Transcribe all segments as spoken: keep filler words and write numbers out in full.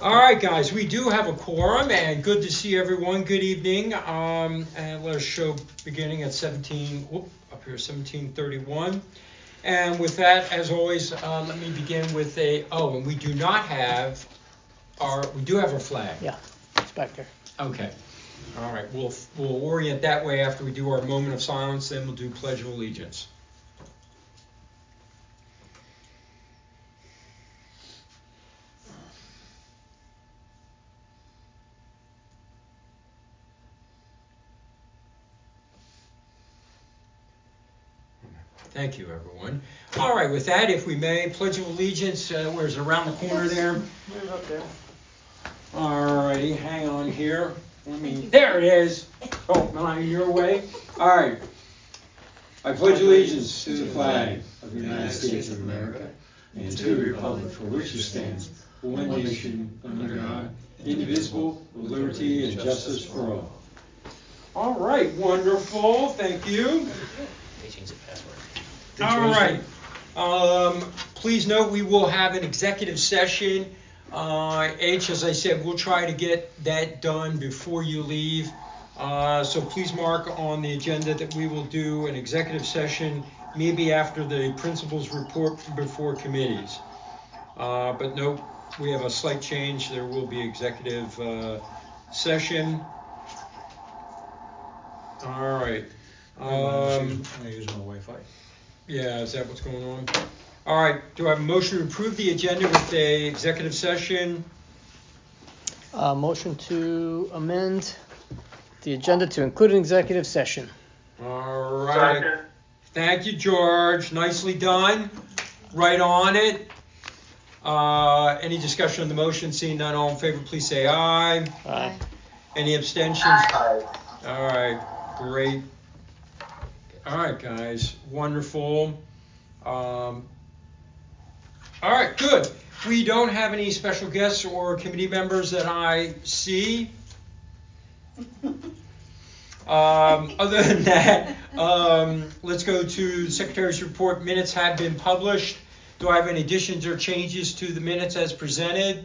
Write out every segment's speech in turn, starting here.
All right, guys, we do have a quorum, and good to see everyone. Good evening. Um, and let us show beginning at seventeen, whoop, up here, seventeen thirty-one. And with that, as always, uh, let me begin with a, oh, and we do not have our, we do have our flag. Yeah, it's back there. Okay. All right, we'll, we'll orient that way after we do our moment of silence, then we'll do Pledge of Allegiance. Thank you, everyone. All right, with that, if we may, Pledge of Allegiance, uh, where's it, around the corner there? Right up there. All righty, hang on here. Let me, there it is. Oh, not your way. All right. I pledge allegiance to the flag of the United States of America and to the republic for which it stands, one nation, under God, indivisible, with liberty and justice for all. All right, wonderful. Thank you. They changed the password. All right. Um, please note we will have an executive session. Uh, H, as I said, we'll try to get that done before you leave. Uh, so please mark on the agenda that we will do an executive session maybe after the principal's report before committees. Uh, but note, we have a slight change. There will be executive uh, session. All right. Um, I'm using my Wi-Fi. Yeah, is that what's going on? All right, do I have a motion to approve the agenda with a executive session? Uh, motion to amend the agenda to include an executive session. All right. Second. Thank you, George. Nicely done. Right on it. Uh, any discussion on the motion? Seeing none, all in favor, please say aye. Aye. Any abstentions? Aye. All right, great. All right, guys, wonderful. Um, all right, good. We don't have any special guests or committee members that I see. Um, other than that, um, let's go to the Secretary's report. Minutes have been published. Do I have any additions or changes to the minutes as presented?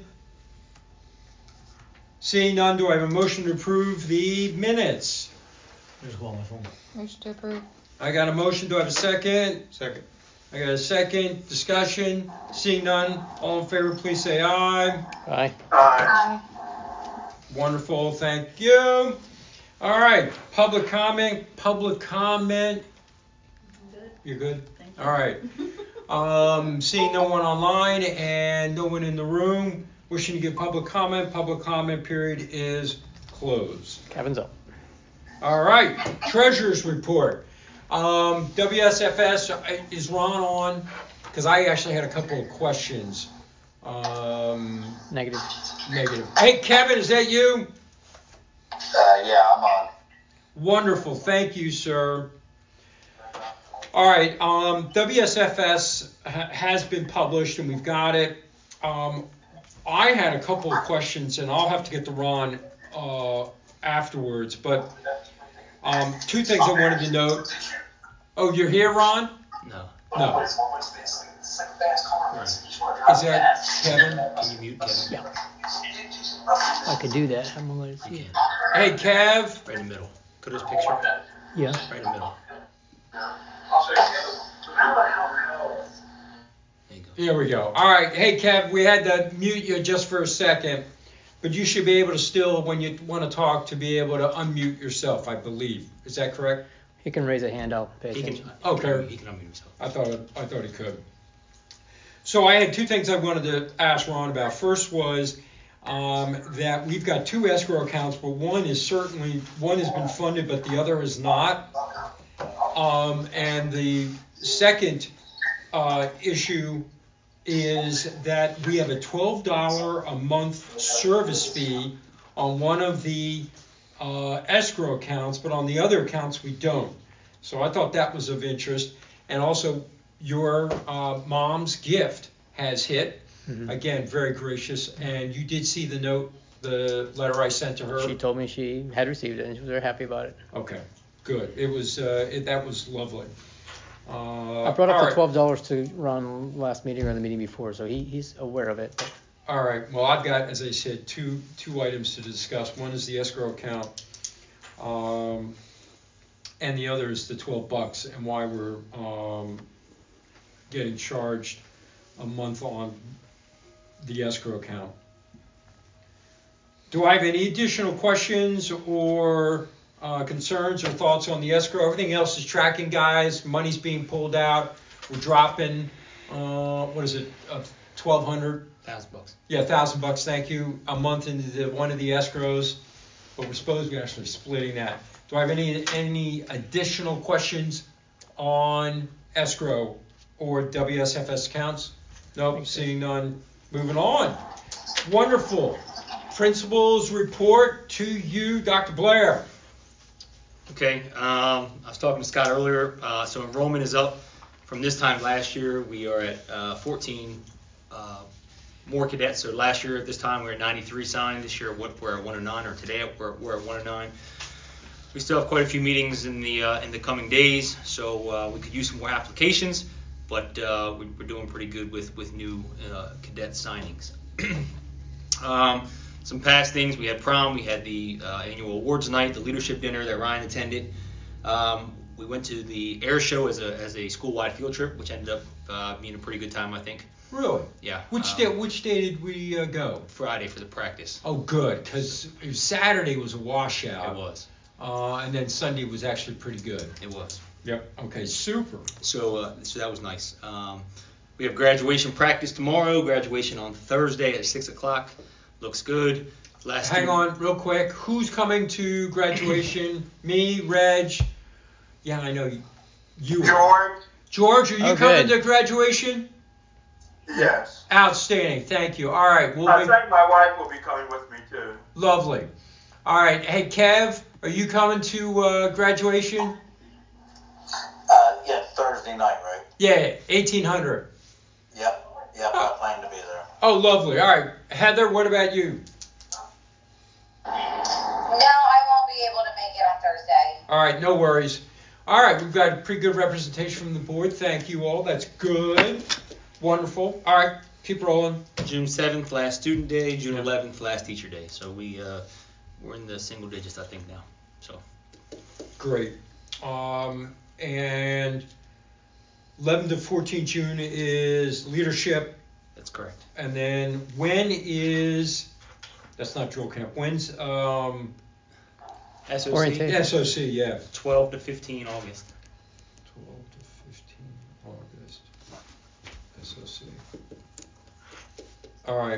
Seeing none, do I have a motion to approve the minutes? Just go on my phone. Motion to approve. I got a motion. Do I have a second? Second. I got a second. Discussion. Seeing none. All in favor, please say aye. Aye. Aye. Wonderful. Thank you. All right. Public comment. Public comment. I'm good. You're good? Thank you. All right. Um, seeing no one online and no one in the room wishing to give public comment, public comment period is closed. Kevin's up. All right. Treasurer's report. Um, W S F S, is Ron on? Because I actually had a couple of questions. Um, Negative. negative. Hey, Kevin, is that you? Uh, yeah, I'm on. Wonderful. Thank you, sir. All right. Um, W S F S ha- has been published, and we've got it. Um, I had a couple of questions, and I'll have to get to Ron uh, afterwards. But um, two things I wanted to note. Oh, you're here, Ron? No. No. Right. Is that Kevin? Can you mute Kevin? Yeah. I could do that. I'm gonna let it You see. can. Hey, Kev. Right in the middle. Go to his picture. Yeah. Right in the middle. There you go. Here we go. All right. Hey, Kev, we had to mute you just for a second, but you should be able to still, when you want to talk, to be able to unmute yourself, I believe. Is that correct? He can raise a hand. I'll pay He can, attention. he can, Okay. unmute- he can unmute himself. I thought I thought he could. So I had two things I wanted to ask Ron about. First was um, that we've got two escrow accounts, but one is certainly one has been funded, but the other is not. Um, and the second uh, issue is that we have a twelve dollars a month service fee on one of the uh, escrow accounts, but on the other accounts we don't. So I thought that was of interest. And also your uh, mom's gift has hit. Mm-hmm. Again, very gracious. And you did see the note, the letter I sent to her. She told me she had received it and she was very happy about it. Okay, good. It was uh, it, that was lovely. Uh, I brought up all the right. twelve dollars to Ron last meeting or the meeting before, so he, he's aware of it. All right. Well, I've got, as I said, two two items to discuss. One is the escrow account, um, and the other is the twelve bucks and why we're um, getting charged a month on the escrow account. Do I have any additional questions or uh, concerns or thoughts on the escrow? Everything else is tracking, guys. Money's being pulled out. We're dropping, uh, what is it, uh, twelve hundred? Thousand bucks. Yeah, thousand bucks. Thank you. A month into the, one of the escrows, but we're supposed to be actually splitting that. Do I have any any additional questions on escrow or W S F S accounts? Nope. Seeing none. Moving on. Wonderful. Principal's report to you, Doctor Blair. Okay, um, I was talking to Scott earlier. Uh, so enrollment is up from this time last year. We are at uh, fourteen uh, more cadets. So last year at this time we were at ninety-three signed. This year we're at one oh nine, or today we're, we're at one oh nine. We still have quite a few meetings in the uh, in the coming days, so uh, we could use some more applications. But uh, we, we're doing pretty good with with new uh, cadet signings. um, Some past things, we had prom, we had the uh, annual awards night, the leadership dinner that Ryan attended. Um, we went to the air show as a as a school-wide field trip, which ended up uh, being a pretty good time, I think. Really? Yeah. Which um, day? Which day did we uh, go? Friday for the practice. Oh, good, because Saturday was a washout. It was. Uh, and then Sunday was actually pretty good. It was. Yep. Okay. Super. So uh, so that was nice. Um, we have graduation practice tomorrow. Graduation on Thursday at six o'clock. Looks good. Last Hang two- on, real quick. Who's coming to graduation? Me, Reg. Yeah, I know you. you George? George, are you Oh, coming good. to graduation? Yes. Outstanding. Thank you. All right. We'll I make, think my wife will be coming with me too. lovely. All right. Hey, Kev, are you coming to uh, graduation? Uh, yeah, Thursday night, right? Yeah, eighteen hundred. Yep. Yep, I plan to be there. Oh, lovely. All right. Heather, what about you? No, I won't be able to make it on Thursday. All right, no worries. All right, we've got a pretty good representation from the board. Thank you all. That's good. Wonderful. All right, keep rolling. June seventh, last student day. June Yeah. eleventh, last teacher day. So we uh, we're in the single digits, I think, now. So Great. Um, and eleven to fourteen June is leadership. that's correct. And then when is, that's not drill camp, when's um, S O C. Orientation. S O C, yeah. twelve to fifteen August. twelve to fifteen August. S O C. All right.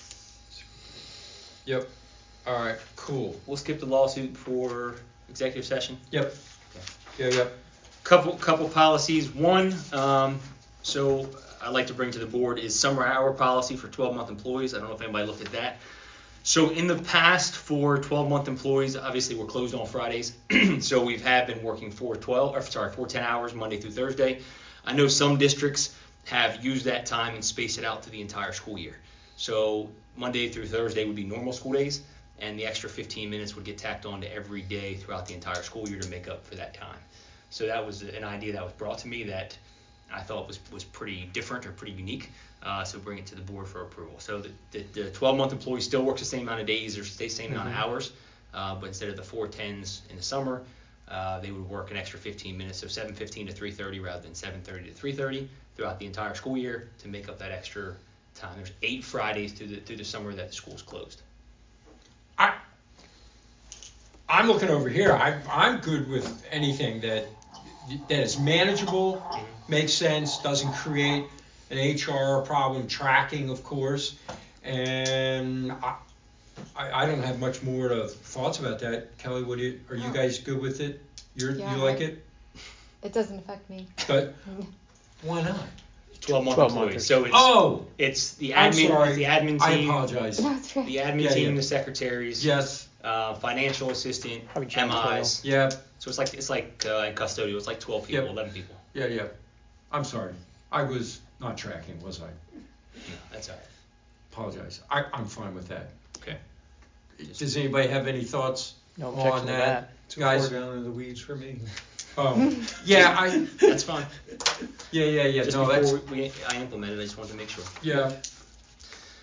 Yep. All right, cool. We'll skip the lawsuit for executive session. Yep. Yeah, yep. Couple couple policies. One, um, so I'd like to bring to the board is summer hour policy for twelve month employees. I don't know if anybody looked at that. So in the past, for twelve month employees, obviously we're closed on Fridays, so we've had been working for twelve, or sorry, for ten hours Monday through Thursday. I know some districts have used that time and spaced it out to the entire school year. So Monday through Thursday would be normal school days, and the extra fifteen minutes would get tacked on to every day throughout the entire school year to make up for that time. So that was an idea that was brought to me that I thought was, was pretty different or pretty unique. Uh, so bring it to the board for approval. So the, the, the twelve month employee still works the same amount of days or the same amount of hours, uh, but instead of the four tens in the summer, uh, they would work an extra fifteen minutes, so seven fifteen to three thirty rather than seven thirty to three thirty throughout the entire school year to make up that extra time. There's eight Fridays through the through the summer that the school's closed. I, I'm looking over here. I, I'm good with anything that that is manageable, makes sense, doesn't create an H R problem, tracking, of course. And I, I, I don't have much more to thoughts about that. Kelly, what do you, are you Oh. guys good with it? You're, Yeah, you like I- it? It doesn't affect me. But why not? twelve month twelve employees. monthers. So it's Oh, it's the I'm admin sorry. it's the admin I team, apologize. That's right. the admin Yeah, team, yeah. the secretaries, Yes. uh, financial assistant, Probably M janitorial. Is. Yeah. So it's like it's like uh, in custodial, it's like twelve people, Yep. eleven people. Yeah. Yeah. I'm sorry. I was not tracking, was I? No, that's all right. Apologize. I, I'm fine with that. Okay. Does anybody have any thoughts No on objection to that? that. Too Guys? far down in the weeds for me. Oh, yeah, I, That's fine. yeah, yeah, yeah. Just No, before that's we, we I implemented, I just wanted to make sure. yeah.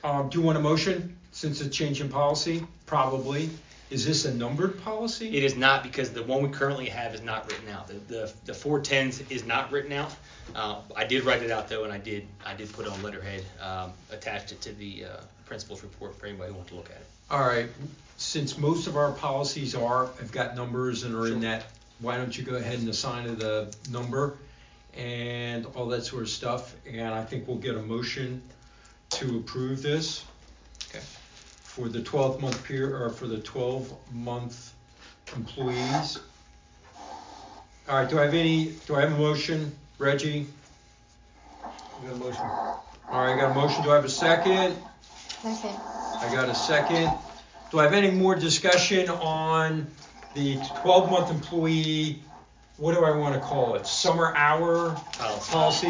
Um, do you want a motion since it's change in policy? Probably. Is this a numbered policy? It is not, because the one we currently have is not written out. The the, the four tens is not written out. Uh, I did write it out though, and I did I did put it on letterhead, um, attached it to the uh, principal's report for anybody who wants to look at it. All right. Since most of our policies are have got numbers and are in Sure. that, why don't you go ahead and assign the number and all that sort of stuff, and I think we'll get a motion to approve this. Okay. For the twelve month period, or for the twelve month employees. All right, do I have any, do I have a motion? Reggie? We got a motion. All right, I got a motion. Do I have a second? Second. I got a second. Do I have any more discussion on the twelve month employee, what do I want to call it? Summer hour Policy. policy?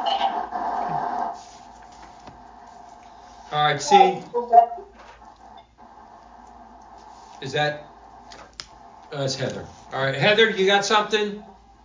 All right, see. Is that, uh, it's Heather. All right, Heather, you got something? Nope,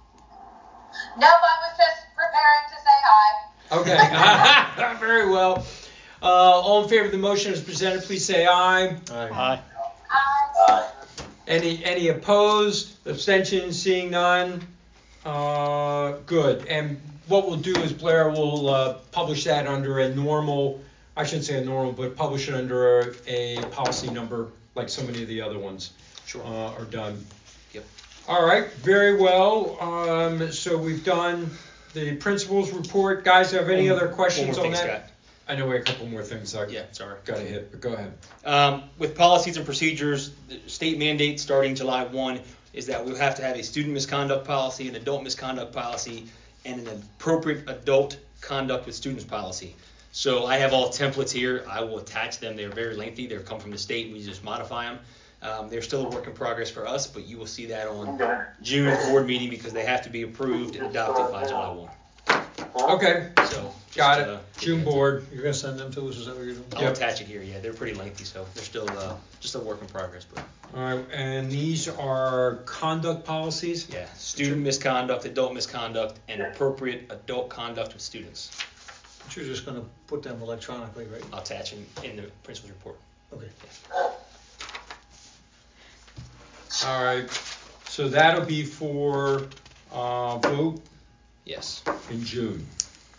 I was just preparing to say hi. Okay, very well. Uh, all in favor of the motion as presented, please say aye. Aye. Aye. Hi. Aye. Any any opposed? Abstentions? Seeing none. Uh, good. And what we'll do is Blair will uh, publish that under a normal. I shouldn't say a normal, but publish it under a, a policy number like so many of the other ones. Sure. Uh, are done. Yep. All right. Very well. Um, so we've done the principal's report. Guys, have any One- other questions one on more thing, that? Scott. I know we have a couple more things I Yeah, sorry. got to hit, but go ahead. Um, with policies and procedures, the state mandate starting July first is that we'll have to have a student misconduct policy, an adult misconduct policy, and an appropriate adult conduct with students policy. So I have all templates here. I will attach them. They're very lengthy. They come from the state, and we just modify them. Um, they're still a work in progress for us, but you will see that on June board meeting because they have to be approved and adopted by July first. Okay. So just, Got it. uh, June board. You're gonna send them to us, is that what you're doing? I'll Yep. attach it here. Yeah, they're pretty lengthy, so they're still uh, just a work in progress. But All right, and these are conduct policies? yeah, student misconduct, adult misconduct, and appropriate adult conduct with students. But you're just gonna put them electronically, right? I'll attach them in the principal's report. Okay. All right, so that'll be for uh, vote Yes. in June.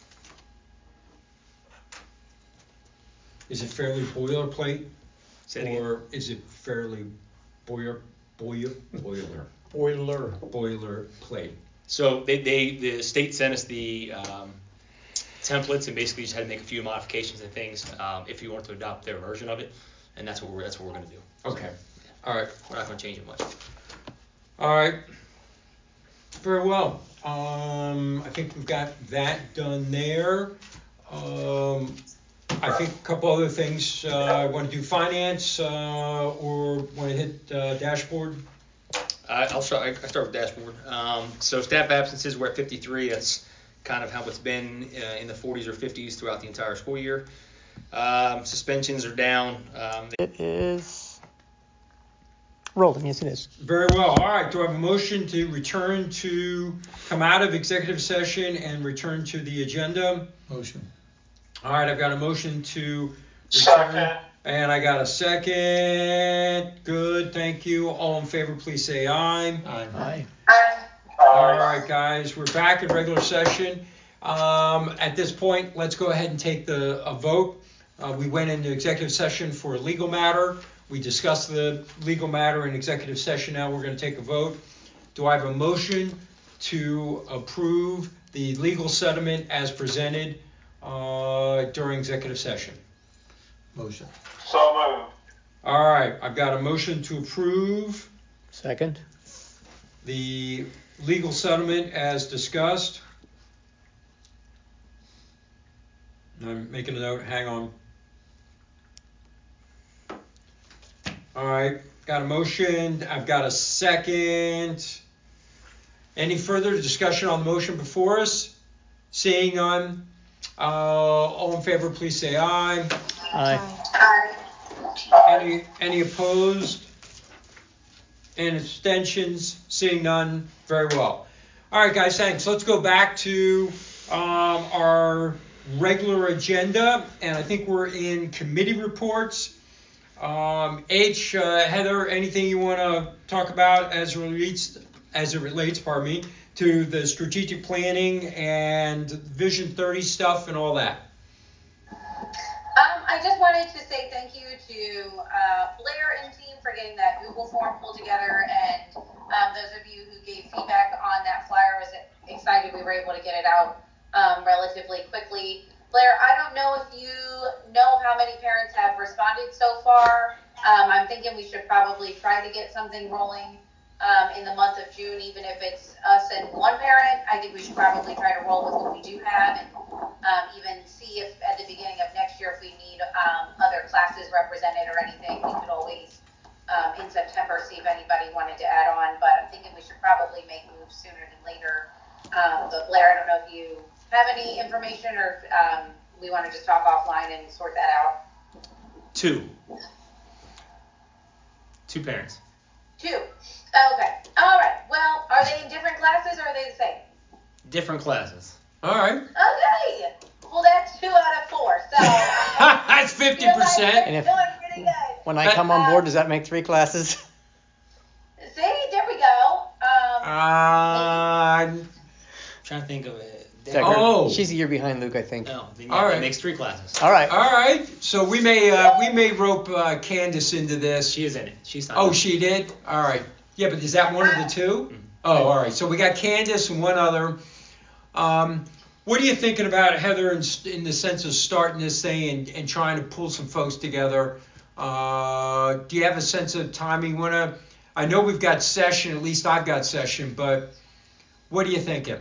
Is it fairly boilerplate? Say it again. Or is it fairly boiler, boiler, boiler, Boiler. boilerplate? So they, they the state sent us the um, templates and basically just had to make a few modifications and things um, if you want to adopt their version of it, and that's what we're that's what we're going to do. Okay, all right. We're not going to change it much. All right. Very well. Um, I think we've got that done there. Um, I think a couple other things. Uh, I want to do finance uh, or want to hit uh, dashboard. I, I'll start. I I start with dashboard. Um, so staff absences we're at fifty-three. That's kind of how it's been uh, in the forties or fifties throughout the entire school year. Um, suspensions are down. Um, It is rolling. Yes, it is. Very well. All right. Do I have a motion to return to come out of executive session and return to the agenda? Motion. All right. I've got a motion to Second. return. And I got a second. Good, thank you. All in favor, please say aye. Aye. Aye. All right, guys, we're back in regular session. Um, at this point, let's go ahead and take the a vote. Uh, we went into executive session for a legal matter. We discussed the legal matter in executive session. Now we're going to take a vote. Do I have a motion to approve the legal settlement as presented uh, during executive session? Motion. So moved. All right, I've got a motion to approve Second. the legal settlement as discussed. I'm making a note, hang on. All right, got a motion, I've got a second. Any further discussion on the motion before us? Seeing none, uh, all in favor, please say aye. Aye. Any, any opposed? And abstentions? Seeing none? Very well. All right, guys, thanks. Let's go back to um, our regular agenda, and I think we're in committee reports. Um, H, uh, Heather, anything you want to talk about as it relates, as it relates, pardon me, to the strategic planning and Vision thirty stuff and all that? Um, I just wanted to say thank you to uh, Blair and team for getting that Google form pulled together, and um, those of you who gave feedback on that flyer. I was excited we were able to get it out um, relatively quickly. Blair, I don't know if you know how many parents have responded so far. Um, I'm thinking we should probably try to get something rolling um, in the month of June, even if it's us and one parent. I think we should probably try to roll with what we do have, and um, even see if at the beginning of next year, if we need um, other classes represented or anything, we could always um, in September see if anybody wanted to add on. But I'm thinking we should probably make moves sooner than later. Um, but Blair, I don't know if you have any information, or if um, we want to just talk offline and sort that out. Two. Two parents. Two. Okay. All right. Well, are they in different classes or are they the same? Different classes. All right. Okay. Well, that's two out of four. So that's fifty percent. Like doing pretty good. When I come on board, does that make three classes? See, there we go. Um, Uh, Trying to think of it. Decker, Oh. she's a year behind Luke, I think. No, then All yeah, right. it makes three classes. All right. all right. So we may uh, we may rope uh, Candace into this. She is in it. She's not. Oh, she did? All right. Yeah, but is that one of the two? Mhm. Oh, all right. So we got Candace and one other. Um, what are you thinking about, Heather, in, in the sense of starting this thing and, and trying to pull some folks together? Uh, do you have a sense of timing? You wanna? I know we've got session. At least I've got session. But what are you thinking?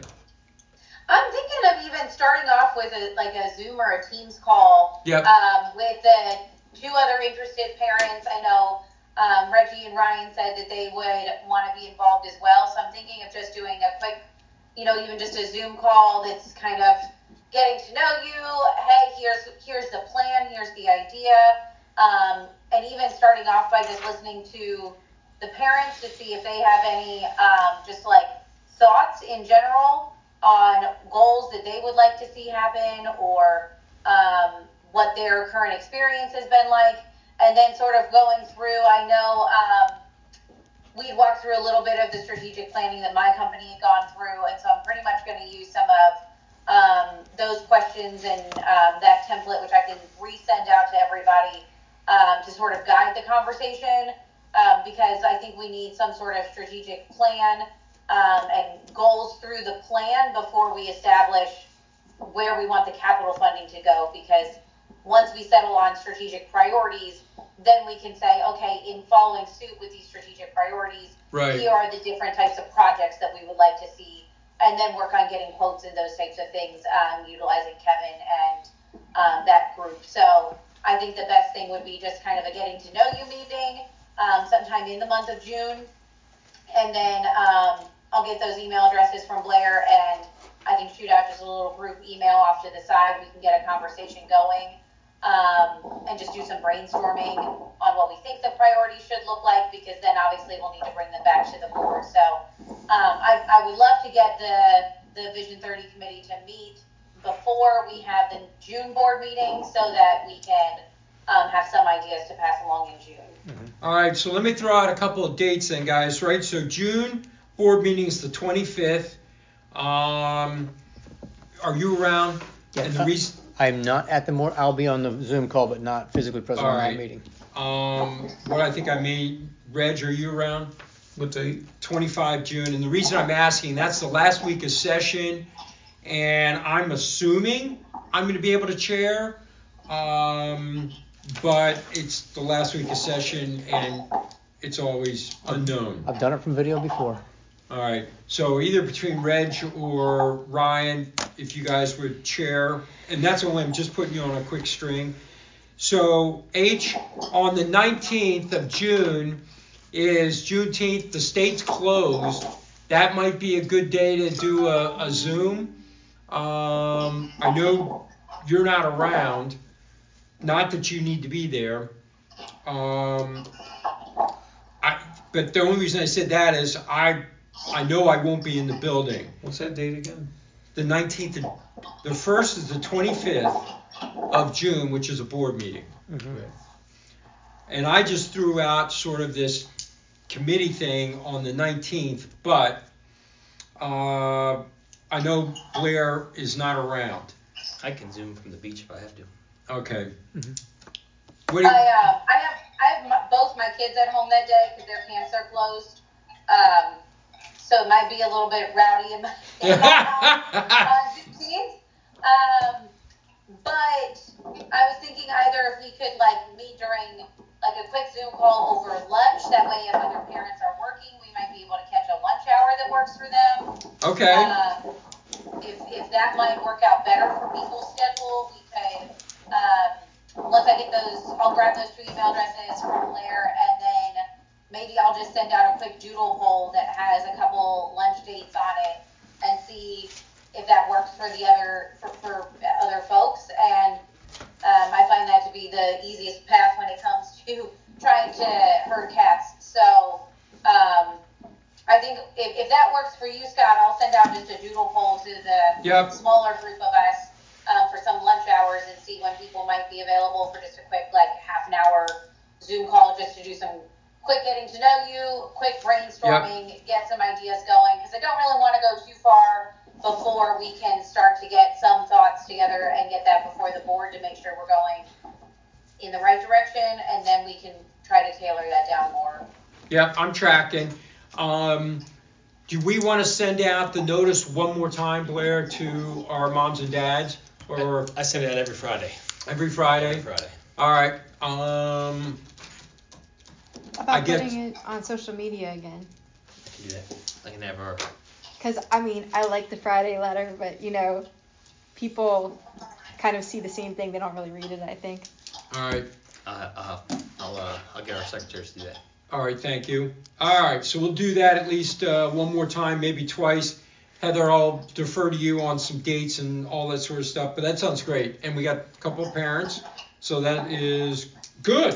I'm thinking of even starting off with a, like a Zoom or a Teams call Yep. um, with the two other interested parents. I know um, Reggie and Ryan said that they would want to be involved as well. So I'm thinking of just doing a quick, you know, even just a Zoom call that's kind of getting to know you. Hey, here's here's the plan. Here's the idea. Um, and even starting off by just listening to the parents to see if they have any um, just like thoughts in general on goals that they would like to see happen, or um, what their current experience has been like, and then sort of going through. I know um, we'd walked through a little bit of the strategic planning that my company had gone through, and so I'm pretty much going to use some of um, those questions and um, that template, which I can resend out to everybody um, to sort of guide the conversation, um, because I think we need some sort of strategic plan Um, and goals through the plan before we establish where we want the capital funding to go, because once we settle on strategic priorities, then we can say, okay, in following suit with these strategic priorities, Right. here are the different types of projects that we would like to see, and then work on getting quotes and those types of things, um, utilizing Kevin and um, that group. So I think the best thing would be just kind of a getting to know you meeting um, sometime in the month of June, and then um, I'll get those email addresses from Blair, and I can shoot out just a little group email off to the side. We can get a conversation going, um, and just do some brainstorming on what we think the priorities should look like, because then obviously we'll need to bring them back to the board. So um, I, I would love to get the, the Vision thirty committee to meet before we have the June board meeting, so that we can um, have some ideas to pass along in June. All right, so let me throw out a couple of dates then, guys, right? So June board meeting is the twenty-fifth. Um, are you around? Yeah, And the reason, I'm not at the more. I'll be on the Zoom call, but not physically present All on that right. meeting. um, what I think I made, Reg, are you around? What date? twenty-five June. And the reason I'm asking, that's the last week of session, and I'm assuming I'm going to be able to chair, um, but it's the last week of session, and it's always unknown. I've done it from video before. All right, so either between Reg or Ryan, if you guys would chair, and that's only, I'm just putting you on a quick string. So H, on the nineteenth of June is Juneteenth, the state's closed. That might be a good day to do a, a Zoom. Um, I know you're not around, not that you need to be there. Um, I, but the only reason I said that is I I know I won't be in the building. What's that date again? the nineteenth, and the first is the twenty-fifth of June, which is a board meeting. Mhm. And I just threw out sort of this committee thing on the nineteenth, but uh, I know Blair is not around. I can zoom from the beach if I have to. Okay. Mhm. What do you, I, uh, I have, I have my, both my kids at home that day because their camps are closed. Um, so it might be a little bit rowdy in my, in my house on Juneteenth. Um, but I was thinking either if we could like meet during like a quick Zoom call over lunch. That way, if other parents are working, we might be able to catch a lunch hour that works for them. okay. Um, if if that might work out better for people's schedule, we could. Um, once I get those, I'll grab those two email addresses from Blair, and then maybe I'll just send out a quick doodle poll that has a couple lunch dates on it, and see if that works for the other for, for other folks. And um, I find that to be the easiest path when it comes to trying to herd cats. So um, I think if, if that works for you, Scott, I'll send out just a doodle poll to the Yep. smaller group of us um, for some lunch hours and see when people might be available for just a quick like half an hour Zoom call just to do some quick getting to know you, quick brainstorming, yep. Get some ideas going, because I don't really want to go too far before we can start to get some thoughts together and get that before the board to make sure we're going in the right direction, and then we can try to tailor that down more. Yep, I'm tracking. Um, do we want to send out the notice one more time, Blair, to our moms and dads? Or I, I send it out every Friday. Every Friday? Every Friday. All right. Um, How about I get- putting it on social media again? I can do that. I can have our. Because, I mean, I like the Friday letter, but, you know, people kind of see the same thing. They don't really read it, I think. all right. Uh, uh, I'll uh, I'll get our secretaries to do that. All right, thank you. All right, so we'll do that at least uh, one more time, maybe twice. Heather, I'll defer to you on some dates and all that sort of stuff, but that sounds great. And we got a couple of parents, so that is good.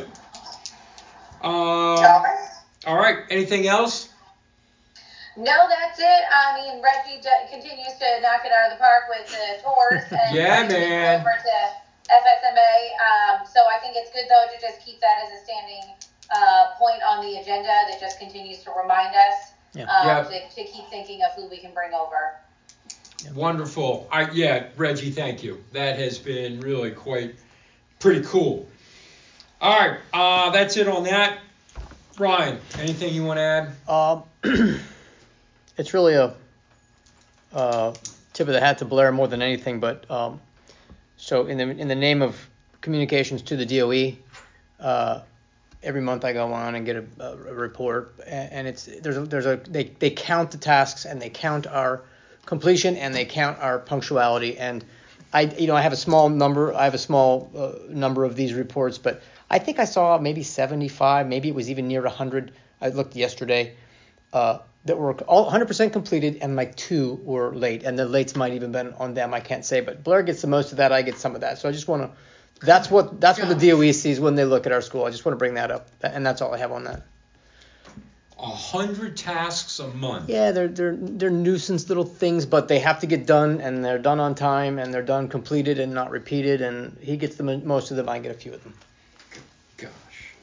Um, all right, anything else? No, that's it. I mean, Reggie d- continues to knock it out of the park with the tours and Yeah, bringing people man. over to F S M A. Um, so I think it's good though to just keep that as a standing uh, point on the agenda that just continues to remind us Yeah. um, Yep. to, to keep thinking of who we can bring over. Wonderful. I, yeah, Reggie, thank you. That has been really quite pretty cool. All right, uh, that's it on that. Ryan, anything you want to add? Um, it's really a uh, tip of the hat to Blair more than anything, but um, so in the in the name of communications to the D O E, uh, every month I go on and get a, a report, and, and it's there's a, there's a they they count the tasks and they count our completion and they count our punctuality, and I you know I have a small number I have a small uh, number of these reports, but I think I saw maybe seventy-five, maybe it was even near one hundred. I looked yesterday uh, that were all one hundred percent completed, and like two were late, and the lates might even been on them. I can't say, but Blair gets the most of that. I get some of that. So I just want to. That's what that's what the D O E sees when they look at our school. I just want to bring that up, and that's all I have on that. A hundred tasks a month. Yeah, they're they're they're nuisance little things, but they have to get done, and they're done on time, and they're done completed and not repeated. And he gets the most of them. I get a few of them. Gosh,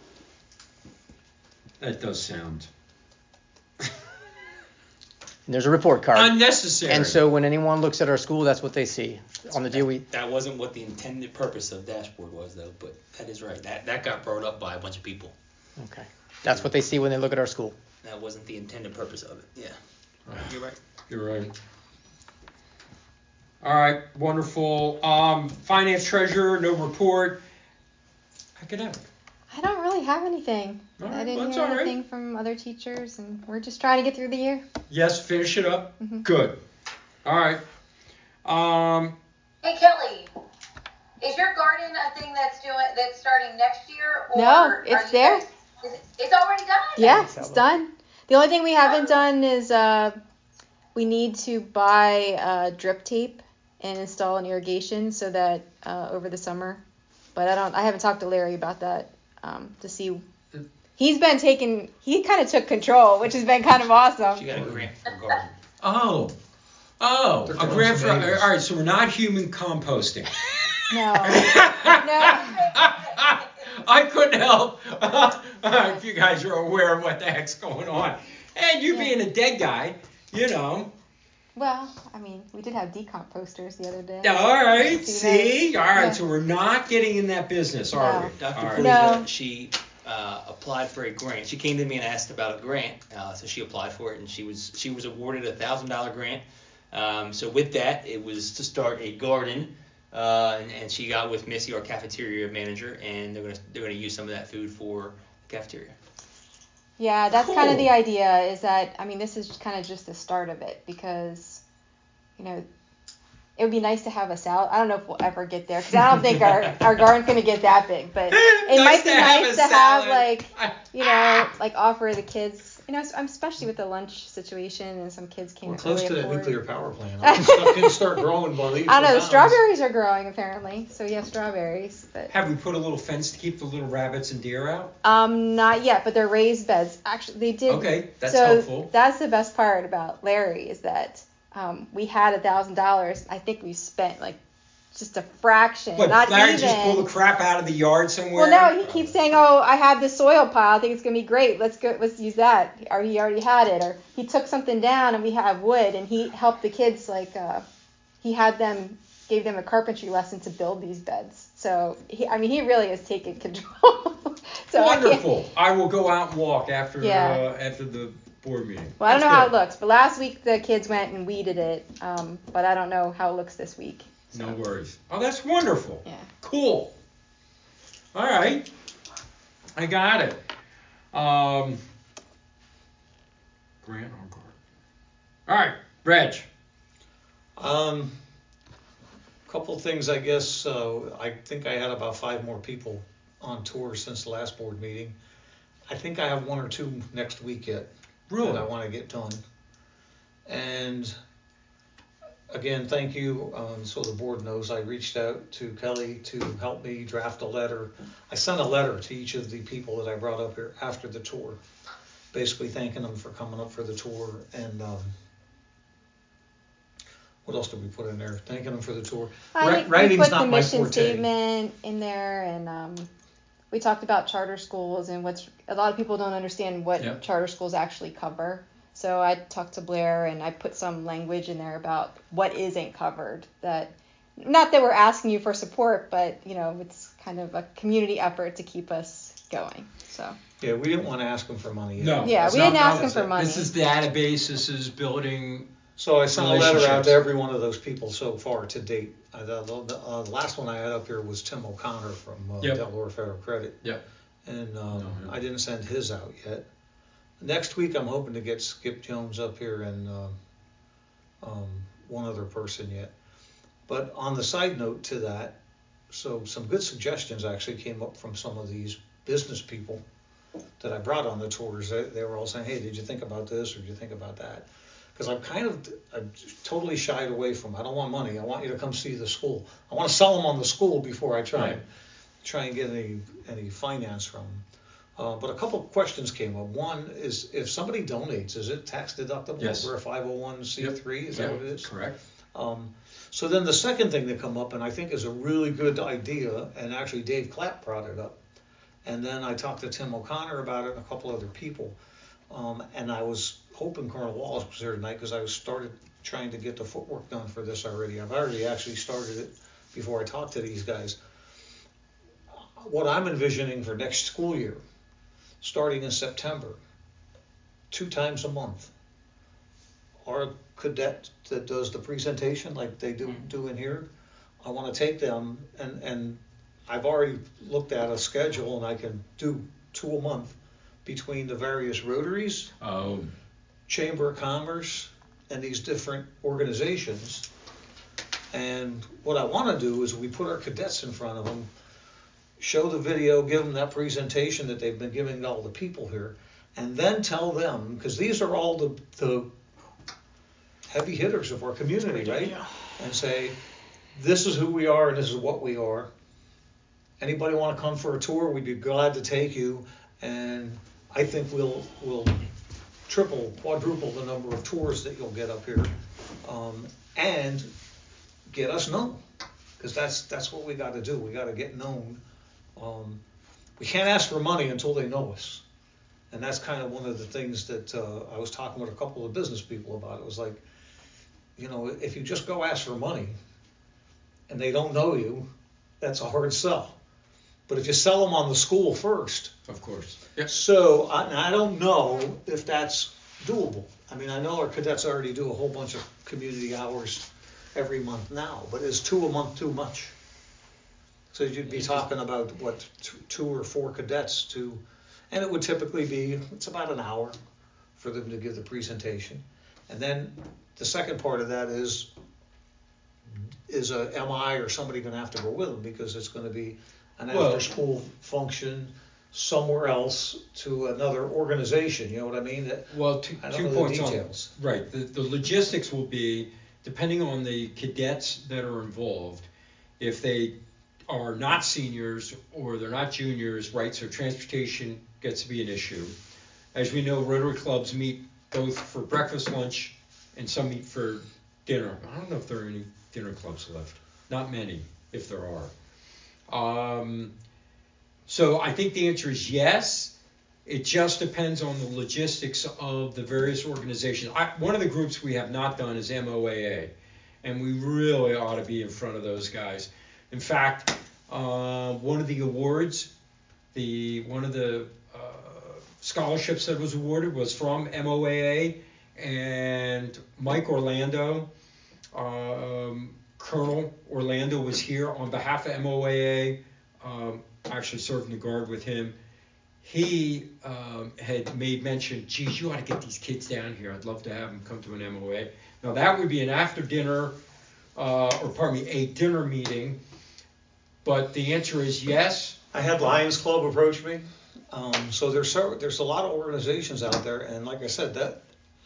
that does sound And there's a report card. unnecessary. And so when anyone looks at our school, that's what they see on the D O E. That wasn't what the intended purpose of dashboard was, though. But that is right. That that got brought up by a bunch of people. Okay, that's what they see when they look at our school. That wasn't the intended purpose of it. Yeah, you're right. You're right. All right, wonderful. Um, finance treasurer, no report. Academic. I don't really have anything. All right, I didn't that's hear all right. anything from other teachers, and we're just trying to get through the year. Yes, finish it up. Mhm. Good. All right. Um, Hey Kelly, is your garden a thing that's doing that's starting next year? Or No, are it's you there. guys- is it, it's already done. Yeah, it's done. The only thing we haven't done is uh, we need to buy uh, drip tape and install an irrigation so that uh, over the summer. But I don't. I haven't talked to Larry about that um, to see. He's been taking. He kind of took control, which has been kind of awesome. She got a grant for garden. oh, Oh, They're a killing grant some for, babies. all right, so we're not human composting. No. I couldn't help. If you guys are aware of what the heck's going on. And you Yeah. being a dead guy, you know. Well, I mean, we did have decomposters the other day. All right, See see? All right, Yeah. so we're not getting in that business, are No. we? Doctor All right. Pooja, No. she uh, applied for a grant. She came to me and asked about a grant, uh, so she applied for it, and she was she was awarded a thousand dollar grant. Um, so with that, it was to start a garden, uh, and, and she got with Missy, our cafeteria manager, and they're gonna they're gonna use some of that food for the cafeteria. Yeah, that's kind of Cool. the idea is that, I mean, this is kind of just the start of it because, you know, it would be nice to have a salad. I don't know if we'll ever get there because I don't think our, our garden's going to get that big, but it Nice might be to have nice a to have, salad. like, you know, like offer the kids, you know, I'm especially with the lunch situation and some kids can't We're close really to that afford. nuclear power plant. I can start, can start growing by leaps I don't know, and the bounds. strawberries are growing apparently, so yeah, strawberries, but Have we put a little fence to keep the little rabbits and deer out? um, not yet, but they're raised beds. Actually, they did. Okay, that's so helpful. that's the best part about Larry is that um, we had a thousand dollars. I think we spent like just a fraction, What, not Larry even. just pull the crap out of the yard somewhere? Well, no, he keeps saying, "Oh, I have this soil pile. I think it's gonna be great. Let's go. Let's use that." Or he already had it, or he took something down and we have wood, and he helped the kids. Like uh, he had them, gave them a carpentry lesson to build these beds. So he, I mean, he really has taken control. so I can't- Wonderful. I will go out and walk after Yeah. uh, after the board meeting. Well, I don't know That's how it good. looks, but last week the kids went and weeded it, um, but I don't know how it looks this week. So, No worries. Oh, that's wonderful. Yeah. Cool. All right. I got it. Um, grant on card. All right, Reg. Um, couple things, I guess. Uh, I think I had about five more people on tour since the last board meeting. I think I have one or two next week yet Really? that I want to get done. And again, thank you. Um, so the board knows, I reached out to Kelly to help me draft a letter. I sent a letter to each of the people that I brought up here after the tour, basically thanking them for coming up for the tour. And um, what else did we put in there? Thanking them for the tour. I Ri- think we writing's put not the my mission forte. statement in there, and um, we talked about charter schools and what's a lot of people don't understand what Yep. charter schools actually cover. So I talked to Blair and I put some language in there about what isn't covered. That not that we're asking you for support, but you know it's kind of a community effort to keep us going. So Yeah, we didn't want to ask them for money. No. yeah, That's we not- didn't ask no, them for money. This is database. This is building. So I sent a letter out Relationships. to every one of those people so far to date. Uh, the, the, uh, the last one I had up here was Tim O'Connor from uh, Yep. Delaware Federal Credit. Yep. And um, No, no. I didn't send his out yet. Next week I'm hoping to get Skip Jones up here and uh, um, one other person yet. But on the side note to that, so some good suggestions actually came up from some of these business people that I brought on the tours. They, they were all saying, hey, did you think about this or did you think about that? Because I'm kind of I'm totally shied away from, I don't want money. I want you to come see the school. I want to sell them on the school before I try Right. and try and get any any finance from them. Uh, but a couple of questions came up. One is, if somebody donates, is it tax deductible? Yes. We're a five oh one c three, is that Yep, what it is? Correct. Um, so then the second thing that come up, and I think is a really good idea, and actually Dave Clapp brought it up, and then I talked to Tim O'Connor about it and a couple other people, um, and I was hoping Colonel Wallace was here tonight because I was started trying to get the footwork done for this already. I've already actually started it before I talked to these guys. What I'm envisioning for next school year, starting in September, two times a month, our cadet that does the presentation like they do do in here, I want to take them and and I've already looked at a schedule and I can do two a month between the various Rotaries, Oh. Chamber of Commerce, and these different organizations. And what I want to do is we put our cadets in front of them, show the video, give them that presentation that they've been giving all the people here, and then tell them, because these are all the, the heavy hitters of our community, right? And say, this is who we are and this is what we are. Anybody want to come for a tour? We'd be glad to take you. And I think we'll we'll triple, quadruple the number of tours that you'll get up here, um, and get us known, because that's that's what we got to do. We got to get known. Um, we can't ask for money until they know us, and that's kind of one of the things that uh, I was talking with a couple of business people about. It was like, you know, if you just go ask for money, and they don't know you, that's a hard sell. But if you sell them on the school first, Of course. Yep. so I, I don't know if that's doable. I mean, I know our cadets already do a whole bunch of community hours every month now, but is two a month too much? So you'd be talking about what, two, two or four cadets to, and it would typically be, it's about an hour for them to give the presentation. And then the second part of that is, is a M I or somebody gonna have to go with them, because it's gonna be an Well- after-school function somewhere else to another organization, you know what I mean? That, Well, two, I don't two know the points on details. right. The, the logistics will be depending on the cadets that are involved. If they are not seniors or they're not juniors, right? So transportation gets to be an issue. As we know, Rotary clubs meet both for breakfast, lunch, and some meet for dinner. I don't know if there are any dinner clubs left. Not many, if there are. Um, so I think the answer is yes. It just depends on the logistics of the various organizations. I, one of the groups we have not done is M O A A, and we really ought to be in front of those guys. In fact, uh, one of the awards, the one of the uh, scholarships that was awarded was from M O A A, and Mike Orlando, um, Colonel Orlando was here on behalf of M O A A. Um, I actually served in the Guard with him. He um, had made mention, geez, you ought to get these kids down here. I'd love to have them come to an M O A. Now that would be an after dinner, uh, or pardon me, a dinner meeting. But the answer is yes. I had Lions Club approach me. Um, so there's so, there's a lot of organizations out there, and like I said, that,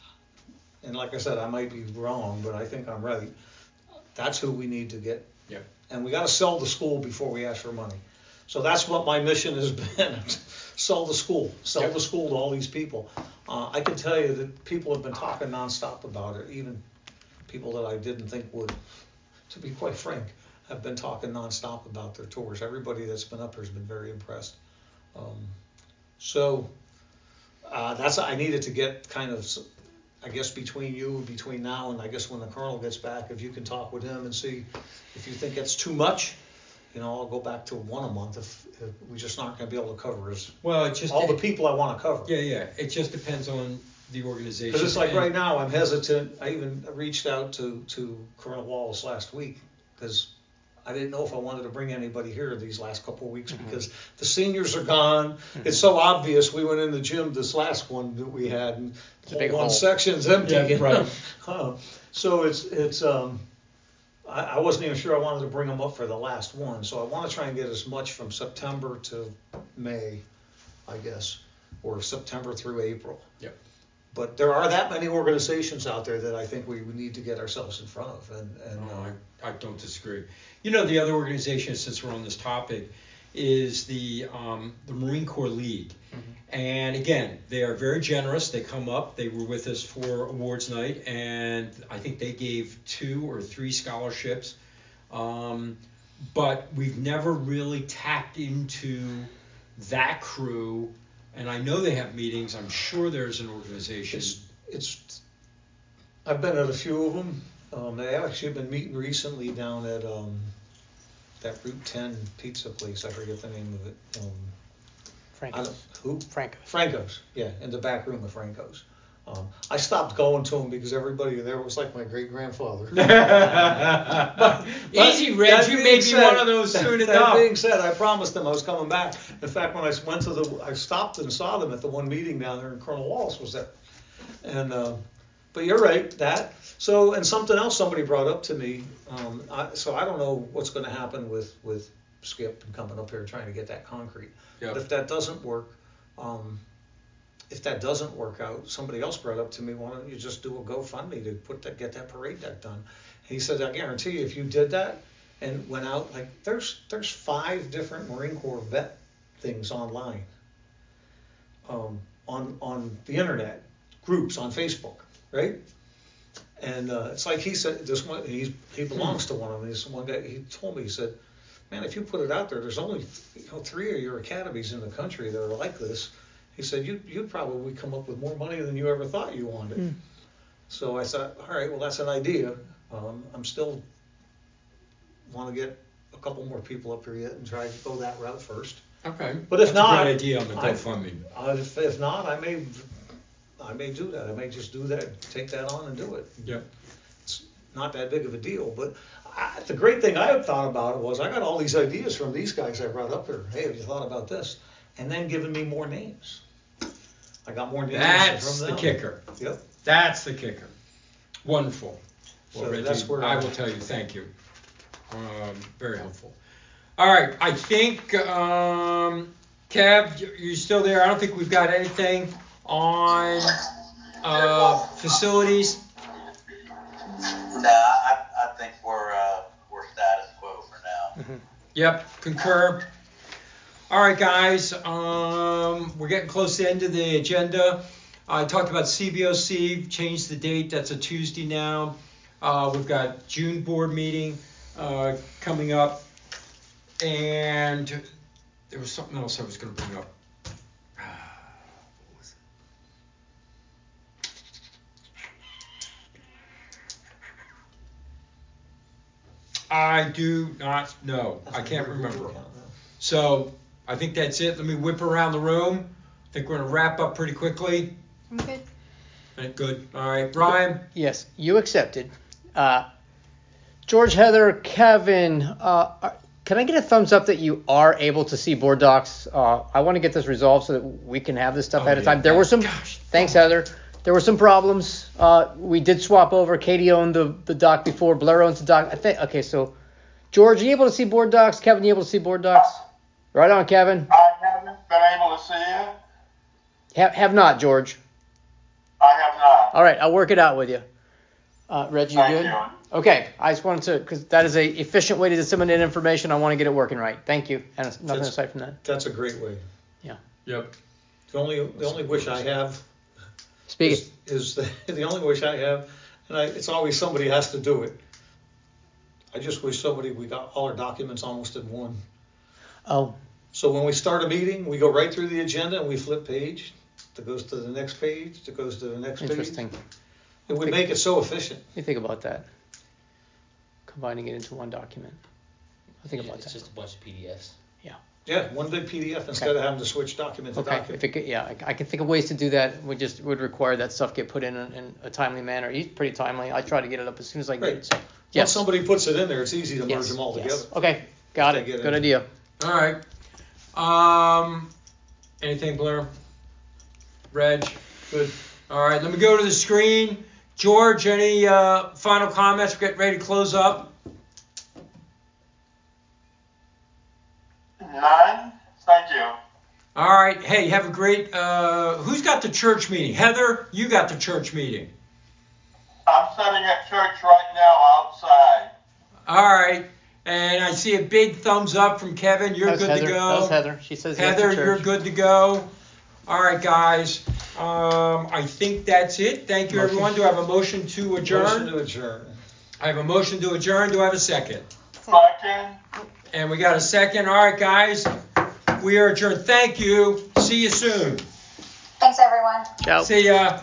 and like I said, I might be wrong, but I think I'm right. That's who we need to get. Yeah. And we got to sell the school before we ask for money. So that's what my mission has been: sell the school, sell Yep. the school to all these people. Uh, I can tell you that people have been talking nonstop about it, even people that I didn't think would. To be quite frank, have been talking nonstop about their tours. Everybody that's been up here has been very impressed. Um, so uh, that's I needed to get kind of, I guess, between you, between now and I guess when the colonel gets back, if you can talk with him and see if you think it's too much. You know, I'll go back to one a month if, if we just aren't going to be able to cover as Well, it just all the people I want to cover. yeah, yeah. It just depends on the organization. Because it's like And- right now, I'm hesitant. I even reached out to, to Colonel Wallace last week because I didn't know if I wanted to bring anybody here these last couple of weeks because the seniors are gone. It's so obvious. We went in the gym this last one that we had, and It's a big whole one hole. section's empty. Yeah, you know? right. Uh, so it's it's um, I, I wasn't even sure I wanted to bring them up for the last one. So I want to try and get as much from September to May, I guess, or September through April. Yep. But there are that many organizations out there that I think we would need to get ourselves in front of. And, and Oh, uh, I, I don't disagree. You know, the other organization, since we're on this topic, is the um, the Marine Corps League. And again, they are very generous. They come up. They were with us for awards night, and I think they gave two or three scholarships. Um, but we've never really tapped into that crew. And I know they have meetings. I'm sure there's an organization. it's it's. I've been at a few of them. Um, they actually have been meeting recently down at um, that Route ten pizza place. I forget the name of it. Um, I Franco. don't, who? Franco. Franco's, yeah, in the back room of Franco's. Um, I stopped going to them because everybody there was like my great grandfather. Easy, Reg. You may be one of those soon that enough. being said, I promised them I was coming back. In fact, when I went to the, I stopped and saw them at the one meeting down there, and Colonel Wallace was there. And uh, but you're right, that. So and something else somebody brought up to me. Um, I, so I don't know what's going to happen with with Skip and coming up here trying to get that concrete. Yep. But if that doesn't work, um, if that doesn't work out, somebody else brought up to me, why don't you just do a GoFundMe to put that, get that parade deck done? And he said, I guarantee you, if you did that and went out, like there's there's five different Marine Corps vet things online, um, on on the internet, groups on Facebook, right? And uh, it's like he said, this one, he's, he belongs to one of them. This one guy, he told me, he said, man, if you put it out there, there's only you know, three of your academies in the country that are like this. He said, you, you'd probably come up with more money than you ever thought you wanted. Mm. So I thought, all right, well, that's an idea. Um, I'm still want to get a couple more people up here yet and try to go that route first. Okay. But if That's not, a good idea on the GoFundMe. I, if, if not, I may, I may do that. I may just do that, take that on and do it. Yep. It's not that big of a deal. But I, the great thing I have thought about it was I got all these ideas from these guys I brought up here. Hey, have you thought about this? And then giving me more names. I got more names That's from them. the kicker. Yep. That's the kicker. Wonderful. Well, So Reggie, that's where I I'm- will tell you, thank you. Um, very helpful. All right, I think, um, Kev, you- you still there? I don't think we've got anything on uh, facilities. No, I, I think we're uh, we're status quo for now. Mm-hmm. Yep, concur. All right, guys, um, we're getting close to the end of the agenda. I talked about C B O C, changed the date, that's a Tuesday now. Uh, we've got June board meeting uh, coming up, and there was something else I was going to bring up. What was it? I do not know. I can't remember. So I think that's it. Let me whip around the room. I think we're going to wrap up pretty quickly. I'm good. Okay, good. All right, Brian. Yes, you accepted. Uh, George, Heather, Kevin, uh, are- can I get a thumbs up that you are able to see board docs? Uh, I want to get this resolved so that we can have this stuff Oh, ahead of yeah. time. There were some. Gosh. Thanks, Heather. There were some problems. Uh, we did swap over. Katie owned the, the doc before. Blair owns the doc. I think. Okay, so George, are you able to see board docs? Kevin, you able to see board docs? Right on, Kevin. I haven't been able to see it. Have have not, George. I have not. All right, I'll work it out with you. Uh, Reg, you Thank good? you. Okay, I just wanted to, because that is a efficient way to disseminate information. I want to get it working right. Thank you. And nothing That's- aside from that. That's a great way. Yep. The only the only wish I have Speak is, is the, the only wish I have, and I, it's always somebody has to do it. I just wish somebody we got all our documents almost in one. Oh, So when we start a meeting, we go right through the agenda and we flip page. That goes to the next page. That goes to the next interesting. page. It would make it so efficient. Let me think about that. Combining it into one document. I'll think about It's that. just a bunch of P D Fs. Yeah, one big P D F instead of having to switch document to Okay, document. if it could, yeah, I, I can think of ways to do that. We just would require that stuff get put in in, in a timely manner. He's pretty timely. I try to get it up as soon as I get Right. it. So, Once yes. somebody puts it in there, it's easy to merge yes, them all yes. together. Okay, got If it. they get Good it. idea. All right. Um, anything, Blair? Reg? Good. All right, let me go to the screen. George, any uh, final comments? We're getting ready to close up. None? Thank you. All right. Hey, have a great. Uh, who's got the church meeting? Heather, you got the church meeting. I'm sitting at church right now outside. All right. And I see a big thumbs up from Kevin. You're That was good Heather. to go. That was Heather. She says yes Heather, to church. you're good to go. All right, guys. Um, I think that's it. Thank you, Motion. everyone. Do I have a motion to adjourn? Motion to adjourn. I have a motion to adjourn. Do I have a second? Second. And we got a second. All right, guys. We are adjourned. Thank you. See you soon. Thanks, everyone. Ciao. See ya.